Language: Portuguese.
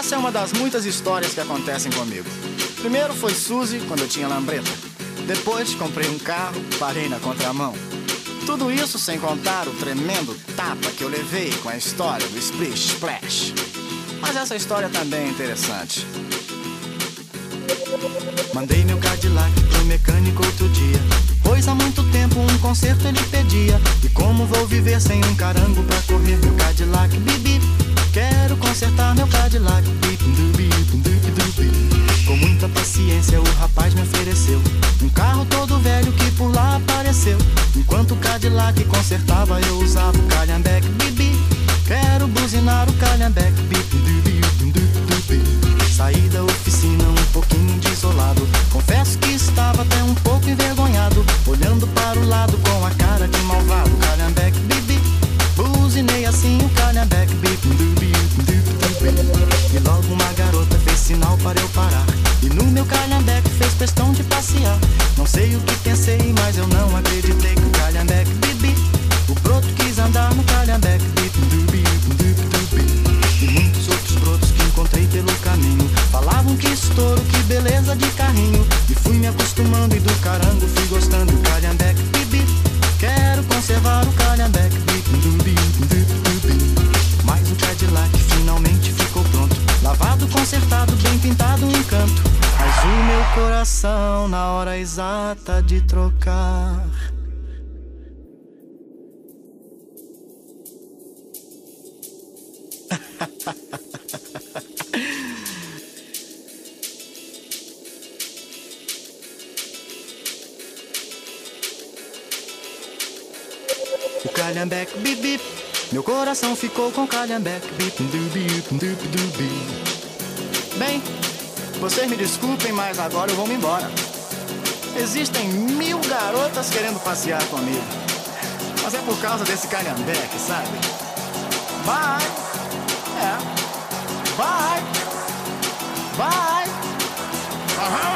Essa é uma das muitas histórias que acontecem comigo. Primeiro foi Suzy, quando eu tinha lambreta. Depois comprei um carro, parei na contramão. Tudo isso sem contar o tremendo tapa que eu levei com a história do Splish Splash. Mas essa história também é interessante. Mandei meu Cadillac pro mecânico outro dia, pois há muito tempo um conserto ele pedia. E como vou viver sem um carango pra correr meu Cadillac, bibi? Quero consertar meu Cadillac, bip, dubi, dubi, dubi. Com muita paciência o rapaz me ofereceu um carro todo velho que por lá apareceu. Enquanto o Cadillac consertava eu usava o calhambeque, bibi. Quero buzinar o calhambeque, bip, dubi, dubi, dubi. Saí da oficina um pouquinho desolado, confesso que estava até um pouco envergonhado, olhando para o lado com a cara de malvado. Calhambeque, bibi, buzinei assim o calhambeque, bip, dubi, dubi, dubi. E logo uma garota fez sinal para eu parar, e no meu calhambeque fez questão de passear. Não sei o que pensei, mas eu não acreditei que o calhambeque, bibi, o broto quis andar no calhambeque, bip, dubi, dubi, dubi. E muitos outros brotos que encontrei pelo caminho falavam que estouro, que beleza de carrinho. E fui me acostumando e do carango fui gostando. O calhambeque, bibi, quero conservar o calhambeque, bip, dubi, dubi, dubi. Mas o Cadillac finalmente ficou pronto, lavado, consertado, bem pintado, um encanto. Mas o meu coração na hora exata de trocar o calhambeque, bip, bip. Meu coração ficou com calhambeque, bip, dubi, dubi, dubi. Bem, vocês me desculpem, mas agora eu vou me embora. Existem 1000 garotas querendo passear comigo, mas é por causa desse calhambeque, sabe? Bye! É. Bye! Bye! Aham!